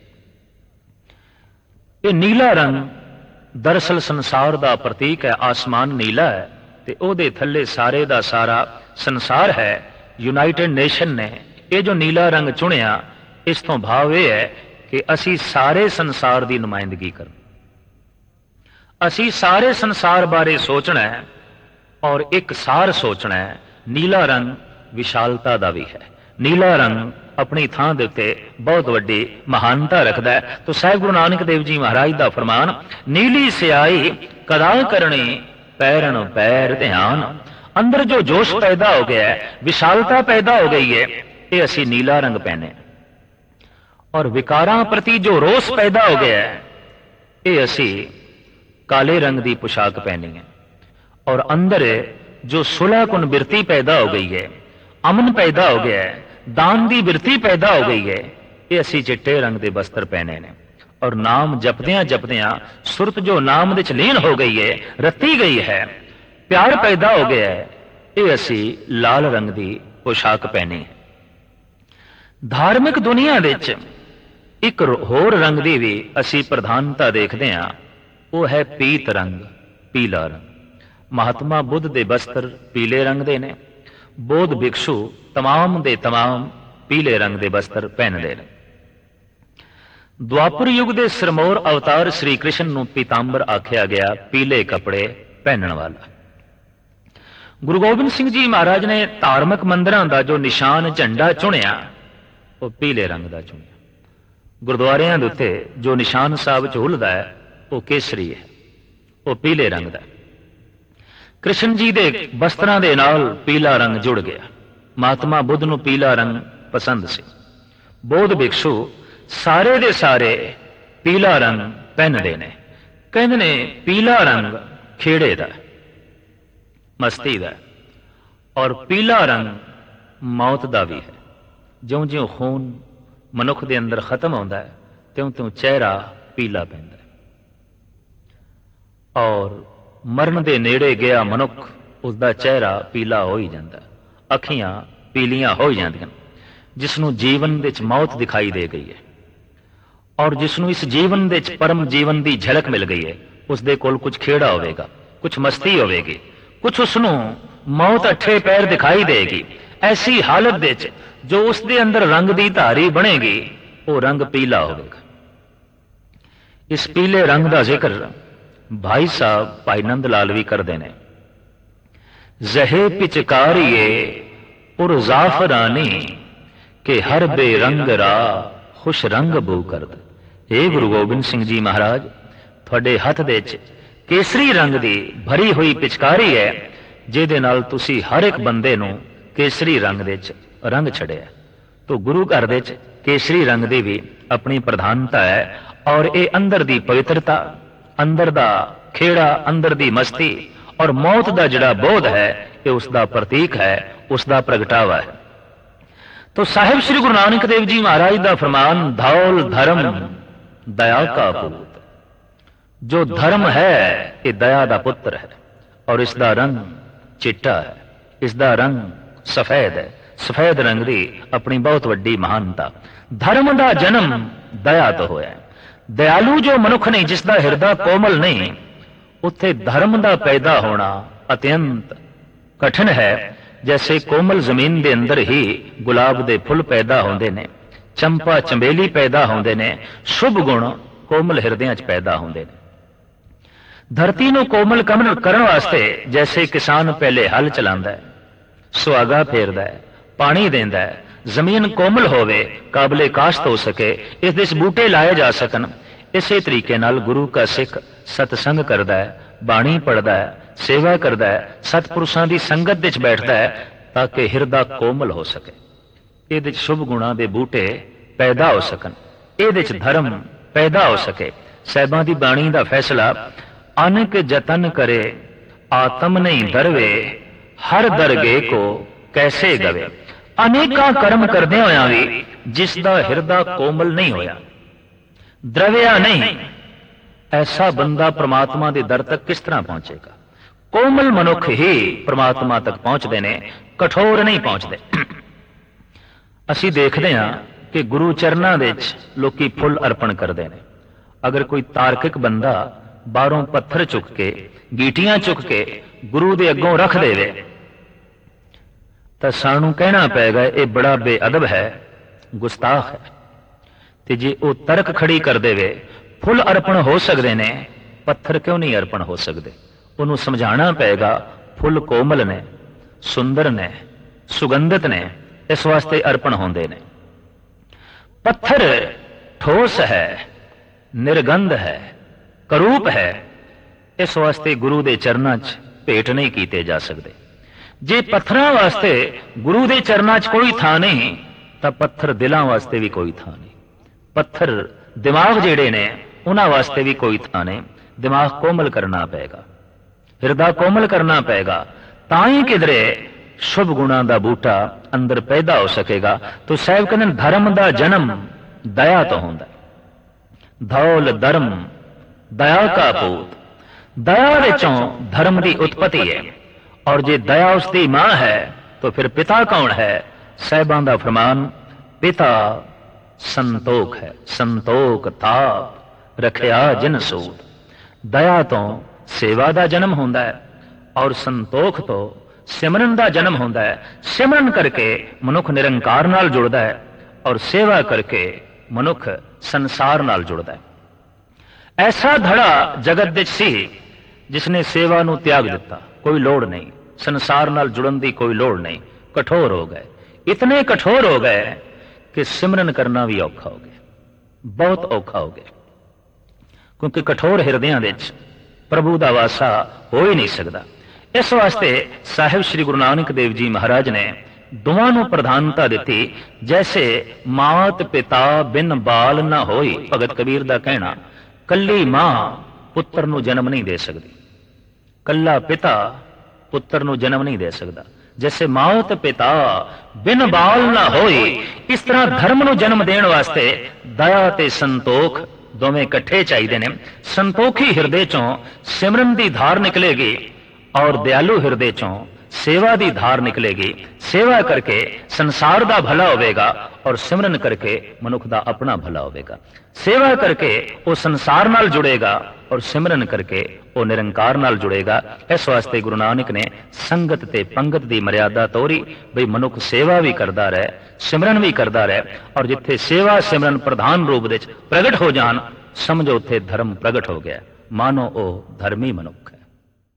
ਇਹ ਨੀਲਾ ਰੰਗ ਦਰਅਸਲ ਸੰਸਾਰ ਦਾ ਪ੍ਰਤੀਕ ਹੈ। ਆਸਮਾਨ ਨੀਲਾ ਹੈ ਤੇ ਉਹਦੇ ਥੱਲੇ ਸਾਰੇ ਦਾ ਸਾਰਾ ਸੰਸਾਰ ਹੈ। ਯੂਨਾਈਟਿਡ ਨੇਸ਼ਨ ਨੇ ਇਹ ਜੋ ਨੀਲਾ ਰੰਗ ਚੁਣਿਆ, ਇਸ ਤੋਂ ਭਾਵ ਇਹ ਹੈ ਕਿ ਅਸੀਂ ਸਾਰੇ ਸੰਸਾਰ ਦੀ ਨੁਮਾਇੰਦਗੀ ਕਰਨ, ਅਸੀਂ ਸਾਰੇ ਸੰਸਾਰ ਬਾਰੇ ਸੋਚਣਾ ਹੈ ਔਰ ਇੱਕ ਸਾਰ ਸੋਚਣਾ ਹੈ। ਨੀਲਾ ਰੰਗ ਵਿਸ਼ਾਲਤਾ ਦਾ ਵੀ ਹੈ। ਨੀਲਾ ਰੰਗ ਆਪਣੀ ਥਾਂ ਦੇ ਉੱਤੇ ਬਹੁਤ ਵੱਡੀ ਮਹਾਨਤਾ ਰੱਖਦਾ ਹੈ। ਤਾਂ ਸਾਹਿਬ ਗੁਰੂ ਨਾਨਕ ਦੇਵ ਜੀ ਮਹਾਰਾਜ ਦਾ ਫਰਮਾਨ, ਨੀਲੀ ਸਿਆਹੀ ਕਦਾ ਕਰਨੀ ਪੈਰਨ ਪੈਰ ਧਿਆਨ। ਅੰਦਰ ਜੋ ਜੋਸ਼ ਪੈਦਾ ਹੋ ਗਿਆ ਹੈ, ਵਿਸ਼ਾਲਤਾ ਪੈਦਾ ਹੋ ਗਈ ਹੈ, ਇਹ ਅਸੀਂ ਨੀਲਾ ਰੰਗ ਪਹਿਨੇ। ਔਰ ਵਿਕਾਰਾਂ ਪ੍ਰਤੀ ਜੋ ਰੋਸ ਪੈਦਾ ਹੋ ਗਿਆ ਹੈ, ਇਹ ਅਸੀਂ ਕਾਲੇ ਰੰਗ ਦੀ ਪੁਸ਼ਾਕ ਪਹਿਨੀ ਹੈ। ਔਰ ਅੰਦਰ ਜੋ ਸੁਲਹ ਕੁਨ ਬਿਰਤੀ ਪੈਦਾ ਹੋ ਗਈ ਹੈ, ਅਮਨ ਪੈਦਾ ਹੋ ਗਿਆ ਹੈ, ਦਾਨ ਦੀ ਬਿਰਤੀ ਪੈਦਾ ਹੋ ਗਈ ਹੈ, ਇਹ ਅਸੀਂ ਚਿੱਟੇ ਰੰਗ ਦੇ ਬਸਤਰ ਪਹਿਨੇ ਨੇ। ਔਰ ਨਾਮ ਜਪਦਿਆਂ ਜਪਦਿਆਂ ਸੁਰਤ ਜੋ ਨਾਮ ਵਿੱਚ ਲੀਨ ਹੋ ਗਈ ਹੈ, ਰੱਤੀ ਗਈ ਹੈ, ਪਿਆਰ ਪੈਦਾ ਹੋ ਗਿਆ ਹੈ, ਇਹ ਅਸੀਂ ਲਾਲ ਰੰਗ ਦੀ ਪੁਸ਼ਾਕ ਪਹਿਨੀ ਹੈ। ਧਾਰਮਿਕ ਦੁਨੀਆ ਵਿੱਚ ਇੱਕ ਹੋਰ ਰੰਗ ਦੀ ਵੀ ਅਸੀਂ ਪ੍ਰਧਾਨਤਾ ਦੇਖਦੇ ਹਾਂ, ਉਹ ਹੈ ਪੀਤ ਰੰਗ, ਪੀਲਾ ਰੰਗ। ਮਹਾਤਮਾ ਬੁੱਧ ਦੇ ਬਸਤਰ ਪੀਲੇ ਰੰਗ ਦੇ ਨੇ, ਬੋਧ ਭਿਕਸ਼ੂ ਤਮਾਮ ਦੇ ਤਮਾਮ ਪੀਲੇ ਰੰਗ ਦੇ ਬਸਤਰ ਪਹਿਨਦੇ ਨੇ। ਦੁਆਪਰ ਯੁੱਗ ਦੇ ਸਿਰਮੌਰ ਅਵਤਾਰ ਸ੍ਰੀ ਕ੍ਰਿਸ਼ਨ ਨੂੰ ਪੀਤਾੰਬਰ ਆਖਿਆ ਗਿਆ, ਪੀਲੇ ਕੱਪੜੇ ਪਹਿਨਣ ਵਾਲਾ। ਗੁਰੂ ਗੋਬਿੰਦ ਸਿੰਘ ਜੀ ਮਹਾਰਾਜ ਨੇ ਧਾਰਮਿਕ ਮੰਦਿਰਾਂ ਦਾ ਜੋ ਨਿਸ਼ਾਨ ਝੰਡਾ ਚੁਣਿਆ, ਉਹ ਪੀਲੇ ਰੰਗ ਦਾ ਚੁਣਿਆ। ਗੁਰਦੁਆਰਿਆਂ ਦੇ ਉੱਤੇ ਜੋ ਨਿਸ਼ਾਨ ਸਾਹਿਬ ਝੂਲਦਾ ਹੈ, ਉਹ ਕੇਸਰੀ ਹੈ, ਉਹ ਪੀਲੇ ਰੰਗ ਦਾ। ਕ੍ਰਿਸ਼ਨ ਜੀ ਦੇ ਬਸਤਰਾਂ ਦੇ ਨਾਲ ਪੀਲਾ ਰੰਗ ਜੁੜ ਗਿਆ। ਮਹਾਤਮਾ ਬੁੱਧ ਨੂੰ ਪੀਲਾ ਰੰਗ ਪਸੰਦ ਸੀ। ਬੋਧ ਭਿਕਸ਼ੂ ਸਾਰੇ ਦੇ ਸਾਰੇ ਪੀਲਾ ਰੰਗ ਪਹਿਨਦੇ ਨੇ। ਕਹਿੰਦੇ ਨੇ ਪੀਲਾ ਰੰਗ ਖੇੜੇ ਦਾ, ਮਸਤੀ ਦਾ, ਔਰ ਪੀਲਾ ਰੰਗ ਮੌਤ ਦਾ ਵੀ ਹੈ। ਜਿਉਂ ਜਿਉਂ ਖੂਨ ਮਨੁੱਖ ਦੇ ਅੰਦਰ ਖਤਮ ਹੁੰਦਾ ਹੈ, ਤਿਉਂ ਤਿਉਂ ਚਿਹਰਾ ਪੀਲਾ ਪੈਂਦਾ ਹੈ, ਔਰ ਮਰਨ ਦੇ ਨੇੜੇ ਗਿਆ ਮਨੁੱਖ, ਉਸਦਾ ਚਿਹਰਾ ਪੀਲਾ ਹੋ ਹੀ ਜਾਂਦਾ, ਅੱਖੀਆਂ ਪੀਲੀਆਂ ਹੋ ਜਾਂਦੀਆਂ। ਜਿਸ ਨੂੰ ਜੀਵਨ ਵਿੱਚ ਮੌਤ ਦਿਖਾਈ ਦੇ ਗਈ ਹੈ, ਔਰ ਜਿਸ ਨੂੰ ਇਸ ਜੀਵਨ ਵਿੱਚ ਪਰਮ ਜੀਵਨ ਦੀ ਝਲਕ ਮਿਲ ਗਈ ਹੈ, ਉਸ ਦੇ ਕੋਲ ਕੁਝ ਖੇੜਾ ਹੋਵੇਗਾ, ਕੁਝ ਮਸਤੀ ਹੋਵੇਗੀ, ਕੁਝ ਉਸ ਨੂੰ ਮੌਤ ਅੱਠੇ ਪੈਰ ਦਿਖਾਈ ਦੇਗੀ। ਐਸੀ ਹਾਲਤ ਵਿੱਚ ਜੋ ਉਸ ਦੇ ਅੰਦਰ ਰੰਗ ਦੀ ਧਾਰੀ ਬਣੇਗੀ, ਉਹ ਰੰਗ ਪੀਲਾ ਹੋਵੇਗਾ। ਇਸ ਪੀਲੇ ਰੰਗ ਦਾ ਜ਼ਿਕਰ ਭਾਈ ਸਾਹਿਬ ਭਾਈ ਨੰਦ ਲਾਲ ਵੀ ਕਰਦੇ ਨੇ। ਜ਼ਹੇ ਪਿਚਕਾਰੀਏ ਉਰ ਜ਼ਾਫਰਾਨੀ ਕਿ ਹਰ ਬੇਰੰਗ ਰਾ ਖੁਸ਼ ਰੰਗ ਬੂ ਕਰਦ। ਇਹ ਗੁਰੂ ਗੋਬਿੰਦ ਸਿੰਘ ਜੀ ਮਹਾਰਾਜ, ਤੁਹਾਡੇ ਹੱਥ ਦੇ ਵਿੱਚ ਕੇਸਰੀ ਰੰਗ ਦੀ ਭਰੀ ਹੋਈ ਪਿਚਕਾਰੀ ਹੈ, ਜਿਹਦੇ ਨਾਲ ਤੁਸੀਂ ਹਰ ਇੱਕ ਬੰਦੇ ਨੂੰ ਕੇਸਰੀ ਰੰਗ ਦੇ ਵਿੱਚ ਰੰਗ ਛੜਿਆ। ਤੋ ਗੁਰੂ ਘਰ ਦੇ ਵਿੱਚ ਕੇਸਰੀ ਰੰਗ ਦੀ ਵੀ ਆਪਣੀ ਪ੍ਰਧਾਨਤਾ ਹੈ, ਔਰ ਇਹ ਅੰਦਰ ਦੀ ਪਵਿੱਤਰਤਾ, ਅੰਦਰ ਦਾ ਖੇੜਾ, ਅੰਦਰ ਦੀ ਮਸਤੀ ਔਰ ਮੌਤ ਦਾ ਜਿਹੜਾ ਬੋਧ ਹੈ, ਇਹ ਉਸ ਦਾ ਪ੍ਰਤੀਕ ਹੈ, ਉਸ ਦਾ ਪ੍ਰਗਟਾਵਾ ਹੈ। ਤੋ ਸਾਹਿਬ ਸ੍ਰੀ ਗੁਰੂ ਨਾਨਕ ਦੇਵ ਜੀ ਮਹਾਰਾਜ ਦਾ ਫਰਮਾਨ, ਧੌਲ ਧਰਮ ਦਇਆ ਕਾ ਪੂਤ। ਜੋ ਧਰਮ ਹੈ ਇਹ ਦਇਆ ਦਾ ਪੁੱਤਰ ਹੈ, ਔਰ ਇਸ ਦਾ ਰੰਗ ਚਿੱਟਾ ਹੈ, ਇਸ ਦਾ ਰੰਗ ਸਫੈਦ ਹੈ। ਸਫੈਦ ਰੰਗ ਦੀ ਆਪਣੀ ਬਹੁਤ ਵੱਡੀ ਮਹਾਨਤਾ। ਧਰਮ ਦਾ ਜਨਮ ਦਇਆ ਤੋਂ ਹੋਇਆ ਹੈ। ਦਇਆਲੂ ਜੋ ਮਨੁੱਖ ਨਹੀਂ, ਜਿਸ ਦਾ ਹਿਰਦਾ ਕੋਮਲ ਨਹੀਂ, ਉੱਥੇ ਧਰਮ ਦਾ ਪੈਦਾ ਹੋਣਾ ਅਤਿਅੰਤ ਕਠਿਨ ਹੈ। ਜੈਸੇ ਕੋਮਲ ਜ਼ਮੀਨ ਦੇ ਅੰਦਰ ਹੀ ਗੁਲਾਬ ਦੇ ਫੁੱਲ ਪੈਦਾ ਹੁੰਦੇ ਨੇ, ਚੰਪਾ ਚੰਬੇਲੀ ਪੈਦਾ ਹੁੰਦੇ ਨੇ, ਸ਼ੁਭ ਗੁਣ ਕੋਮਲ ਹਿਰਦਿਆਂ 'ਚ ਪੈਦਾ ਹੁੰਦੇ ਨੇ। ਧਰਤੀ ਨੂੰ ਕੋਮਲ ਕਰਨ ਵਾਸਤੇ ਜੈਸੇ ਕਿਸਾਨ ਪਹਿਲੇ ਹਲ ਚਲਾਉਂਦਾ ਹੈ, ਸੁਹਾਗਾ ਫੇਰਦਾ ਹੈ, ਪਾਣੀ ਦਿੰਦਾ ਹੈ, ਜ਼ਮੀਨ ਕੋਮਲ ਹੋਵੇ, ਕਾਬਲੇ ਕਾਸ਼ਤ ਹੋ ਸਕੇ, ਇਸ ਦੇ ਬੂਟੇ ਲਾਏ ਜਾ ਸਕਣ, ਇਸੇ ਤਰੀਕੇ ਨਾਲ ਗੁਰੂ ਕਾ ਸਿੱਖ ਸਤਸੰਗ ਕਰਦਾ ਹੈ, ਬਾਣੀ ਪੜ੍ਹਦਾ ਹੈ, ਸੇਵਾ ਕਰਦਾ ਹੈ, ਸਤਪੁਰਸ਼ਾਂ ਦੀ ਸੰਗਤ ਵਿੱਚ ਬੈਠਦਾ ਹੈ, ਤਾਂ ਕਿ ਹਿਰਦਾ ਕੋਮਲ ਹੋ ਸਕੇ, ਇਹਦੇ 'ਚ ਸ਼ੁਭ ਗੁਣਾਂ ਦੇ ਬੂਟੇ ਪੈਦਾ ਹੋ ਸਕਣ, ਇਹਦੇ 'ਚ ਧਰਮ ਪੈਦਾ ਹੋ ਸਕੇ। ਸਾਹਿਬਾਂ ਦੀ ਬਾਣੀ ਦਾ ਫੈਸਲਾ, ਅਨਕ ਜਤਨ ਕਰੇ ਆਤਮ ਨਹੀਂ ਦਰਵੇ, ਹਰ ਦਰਗੇ ਕੋ ਕੈਸੇ ਗਵੇ। ਅਨੇਕਾਂ ਕਰਮ ਕਰਦੇ ਹੋਇਆ ਵੀ ਜਿਸ ਦਾ ਹਿਰਦਾ ਕੋਮਲ ਨਹੀਂ ਹੋਇਆ, ਦਰਵਿਆ ਨਹੀਂ, ਐਸਾ ਬੰਦਾ ਪ੍ਰਮਾਤਮਾ ਦੇ ਦਰ ਤੱਕ ਕਿਸ ਤਰ੍ਹਾਂ ਪਹੁੰਚੇਗਾ। ਕੋਮਲ ਮਨੁੱਖ ਹੀ ਪ੍ਰਮਾਤਮਾ ਤੱਕ ਪਹੁੰਚਦੇ ਨੇ, ਕਠੋਰ ਨਹੀਂ ਪਹੁੰਚਦੇ। ਅਸੀਂ ਦੇਖਦੇ ਹਾਂ ਕਿ ਗੁਰੂ ਚਰਨਾਂ ਵਿੱਚ ਲੋਕੀ ਫੁੱਲ ਅਰਪਣ ਕਰਦੇ ਨੇ। ਅਗਰ ਕੋਈ ਤਾਰਕਿਕ ਬੰਦਾ ਬਾਹਰੋਂ ਪੱਥਰ ਚੁੱਕ ਕੇ, ਗੀਟੀਆਂ ਚੁੱਕ ਕੇ ਗੁਰੂ ਦੇ ਅੱਗੋਂ ਰੱਖ ਦੇਵੇ, ਤਾਂ ਸਾਨੂੰ ਕਹਿਣਾ ਪਏਗਾ ਇਹ ਬੜਾ ਬੇਅਦਬ ਹੈ, ਗੁਸਤਾਖ ਹੈ। ਤੇ ਜੇ ਉਹ ਤਰਕ ਖੜੀ ਕਰ ਦੇਵੇ, ਫੁੱਲ ਅਰਪਣ ਹੋ ਸਕਦੇ ਨੇ, ਪੱਥਰ ਕਿਉਂ ਨਹੀਂ ਅਰਪਣ ਹੋ ਸਕਦੇ? ਉਹਨੂੰ ਸਮਝਾਉਣਾ ਪਏਗਾ ਫੁੱਲ ਕੋਮਲ ਨੇ, ਸੁੰਦਰ ਨੇ, ਸੁਗੰਧਿਤ ਨੇ, ਇਸ ਵਾਸਤੇ ਅਰਪਣ ਹੁੰਦੇ ਨੇ। ਪੱਥਰ ਠੋਸ ਹੈ, ਨਿਰਗੰਧ ਹੈ, ਕਰੂਪ ਹੈ, ਇਸ ਵਾਸਤੇ ਗੁਰੂ ਦੇ ਚਰਨਾਂ 'ਚ ਭੇਟ ਨਹੀਂ ਕੀਤੇ ਜਾ ਸਕਦੇ। ਜੇ ਪੱਥਰਾਂ ਵਾਸਤੇ ਗੁਰੂ ਦੇ ਚਰਨਾਂ 'ਚ ਕੋਈ ਥਾਂ ਨਹੀਂ, ਤਾਂ ਪੱਥਰ ਦਿਲਾਂ ਵਾਸਤੇ ਵੀ ਕੋਈ ਥਾਂ ਨਹੀਂ। ਪੱਥਰ ਦਿਮਾਗ ਜਿਹੜੇ ਨੇ, ਉਹਨਾਂ ਵਾਸਤੇ ਵੀ ਕੋਈ ਥਾਂ ਨਹੀਂ। ਦਿਮਾਗ ਕੋਮਲ ਕਰਨਾ ਪਏਗਾ, ਹਿਰਦਾ ਕੋਮਲ ਕਰਨਾ ਪਏਗਾ, ਤਾਂ ਹੀ ਕਿਧਰੇ ਸ਼ੁਭ ਗੁਣਾਂ ਦਾ ਬੂਟਾ ਅੰਦਰ ਪੈਦਾ ਹੋ ਸਕੇਗਾ। ਤੋ ਸਾਹਿਬ ਕਹਿੰਦੇ ਧਰਮ ਦਾ ਜਨਮ ਦਇਆ ਤੋਂ ਹੁੰਦਾ। ਧੌਲ ਧਰਮ ਦਇਆ ਕਾ ਪੂਤ। ਦਇਆ ਵਿੱਚੋਂ ਧਰਮ ਦੀ ਉਤਪਤੀ ਹੈ, ਔਰ ਜੇ ਦਇਆ ਉਸ ਦੀ ਮਾਂ ਹੈ ਤਾਂ ਫਿਰ ਪਿਤਾ ਕੌਣ ਹੈ? ਸਾਹਿਬਾਂ ਦਾ ਫਰਮਾਨ, ਪਿਤਾ ਸੰਤੋਖ ਹੈ। ਸੰਤੋਖ ਤਾਪ ਰਖਿਆ ਜਿਨ ਸੂਤ। ਦਇਆ ਤੋਂ ਸੇਵਾ ਦਾ ਜਨਮ ਹੁੰਦਾ ਹੈ ਔਰ ਸੰਤੋਖ ਤੋਂ ਸਿਮਰਨ ਦਾ ਜਨਮ ਹੁੰਦਾ ਹੈ। ਸਿਮਰਨ ਕਰਕੇ ਮਨੁੱਖ ਨਿਰੰਕਾਰ ਨਾਲ ਜੁੜਦਾ ਹੈ ਔਰ ਸੇਵਾ ਕਰਕੇ ਮਨੁੱਖ ਸੰਸਾਰ ਨਾਲ ਜੁੜਦਾ ਹੈ। ਐਸਾ ਧੜਾ ਜਗਤ ਵਿੱਚ ਸੀ ਜਿਸ ਨੇ ਸੇਵਾ ਨੂੰ ਤਿਆਗ ਦਿੱਤਾ। ਕੋਈ ਲੋੜ ਨਹੀਂ, ਸੰਸਾਰ ਨਾਲ ਜੁੜਨ ਦੀ ਕੋਈ ਲੋੜ ਨਹੀਂ। ਕਠੋਰ ਹੋ ਗਏ, ਇਤਨੇ ਕਠੋਰ ਹੋ ਗਏ ਕਿ ਸਿਮਰਨ ਕਰਨਾ ਵੀ ਔਖਾ ਹੋ ਗਿਆ, ਬਹੁਤ ਔਖਾ ਹੋ ਗਿਆ। ਕਿਉਂਕਿ ਕਠੋਰ ਹਿਰਦਿਆਂ ਵਿੱਚ ਪ੍ਰਭੂ ਦਾ ਵਾਸਾ ਹੋ ਹੀ ਨਹੀਂ ਸਕਦਾ। ਇਸ ਵਾਸਤੇ ਸਾਹਿਬ ਸ੍ਰੀ ਗੁਰੂ ਨਾਨਕ ਦੇਵ ਜੀ ਮਹਾਰਾਜ ਨੇ ਦੋਵਾਂ ਨੂੰ ਪ੍ਰਧਾਨਤਾ ਦਿੱਤੀ। ਜੈਸੇ ਮਾਤ ਪਿਤਾ ਬਿਨ ਬਾਲ ਨਾ ਹੋਈ, ਭਗਤ ਕਬੀਰ ਦਾ ਕਹਿਣਾ, ਕੱਲੀ ਮਾਂ ਪੁੱਤਰ ਨੂੰ ਜਨਮ ਨਹੀਂ ਦੇ ਸਕਦੀ, ਕੱਲਾ ਪਿਤਾ ਪੁੱਤਰ ਨੂੰ ਜਨਮ ਨਹੀਂ ਦੇ ਸਕਦਾ। ਜੈਸੇ ਮਾਤ ਪਿਤਾ ਬਿਨ ਬਾਲ ਨਾ ਹੋਈ, ਇਸ ਤਰ੍ਹਾਂ ਧਰਮ ਨੂੰ ਜਨਮ ਦੇਣ ਵਾਸਤੇ ਦਇਆ ਤੇ ਸੰਤੋਖ ਦੋਵੇਂ ਇਕੱਠੇ ਚਾਹੀਦੇ ਨੇ। ਸੰਤੋਖੀ ਹਿਰਦੇ ਚੋਂ ਸਿਮਰਨ ਦੀ ਧਾਰ ਨਿਕਲੇਗੀ ਔਰ ਦਿਆਲੂ ਹਿਰਦੇ ਚੋਂ ਸੇਵਾ ਦੀ ਧਾਰ ਨਿਕਲੇਗੀ। ਸੇਵਾ ਕਰਕੇ ਸੰਸਾਰ ਦਾ ਭਲਾ ਹੋਵੇਗਾ ਔਰ ਸਿਮਰਨ ਕਰਕੇ ਮਨੁੱਖ ਦਾ ਆਪਣਾ ਭਲਾ ਹੋਵੇਗਾ। ਸੇਵਾ ਕਰਕੇ ਉਹ ਸੰਸਾਰ ਨਾਲ ਜੁੜੇਗਾ ਔਰ ਸਿਮਰਨ ਕਰਕੇ ਉਹ ਨਿਰੰਕਾਰ ਨਾਲ ਜੁੜੇਗਾ। ਇਸ ਵਾਸਤੇ ਗੁਰੂ ਨਾਨਕ ਨੇ ਸੰਗਤ ਤੇ ਪੰਗਤ ਦੀ ਮਰਿਆਦਾ ਤੋਰੀ, ਬਈ ਮਨੁੱਖ ਸੇਵਾ ਵੀ ਕਰਦਾ ਰਹੇ, ਸਿਮਰਨ ਵੀ ਕਰਦਾ ਰਹੇ, ਔਰ ਜਿੱਥੇ ਸੇਵਾ ਸਿਮਰਨ ਪ੍ਰਧਾਨ ਰੂਪ ਵਿੱਚ ਪ੍ਰਗਟ ਹੋ ਜਾਣ, ਸਮਝੋ ਉੱਥੇ ਧਰਮ ਪ੍ਰਗਟ ਹੋ ਗਿਆ, ਮਾਨੋ ਉਹ ਧਰਮੀ ਮਨੁੱਖ ਹੈ।